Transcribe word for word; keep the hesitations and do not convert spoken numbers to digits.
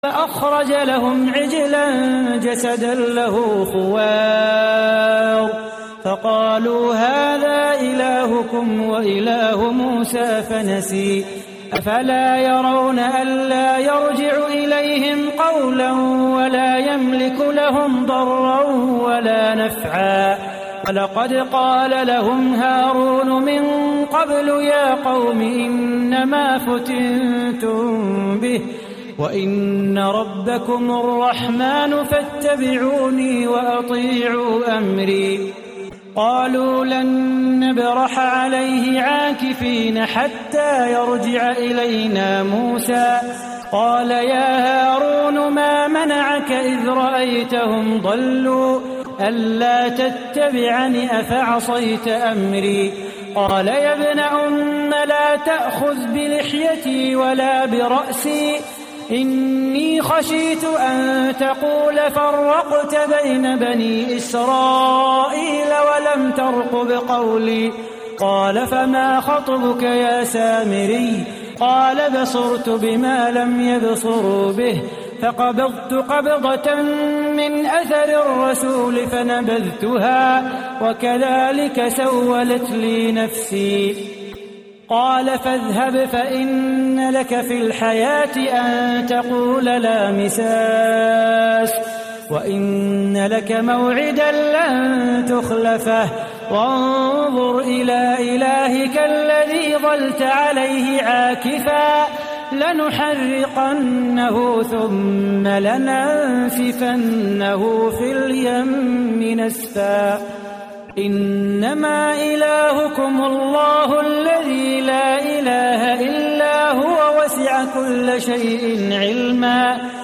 فأخرج لهم عجلا جسدا له خوار فقالوا هذا إلهكم وإله موسى فنسي أفلا يرون ألا يرجع إليهم قولا ولا يملك لهم ضرا ولا نفعا ولقد قال لهم هارون من قبل يا قوم إنما فتنتم به وإن ربكم الرحمن فاتبعوني وأطيعوا أمري قالوا لن نبرح عليه عاكفين حتى يرجع إلينا موسى قال يا هارون ما منعك إذ رأيتهم ضلوا ألا تتبعني أفعصيت أمري قال يا ابن أم لا تأخذ بلحيتي ولا برأسي إني خشيت أن تقول فرقت بين بني إسرائيل ولم ترقب قولي قال فما خطبك يا سامري قال بصرت بما لم يبصروا به فقبضت قبضة من أثر الرسول فنبذتها وكذلك سولت لي نفسي قال فاذهب فإن لك في الحياة أن تقول لا مساس وإن لك موعدا لن تخلفه وانظر إلى إلهك الذي ظلت عليه عاكفا لنحرقنه ثم لننسفنه في اليم نسفا إنما إلهكم الله الذي لا إله إلا هو وسع كل شيء علما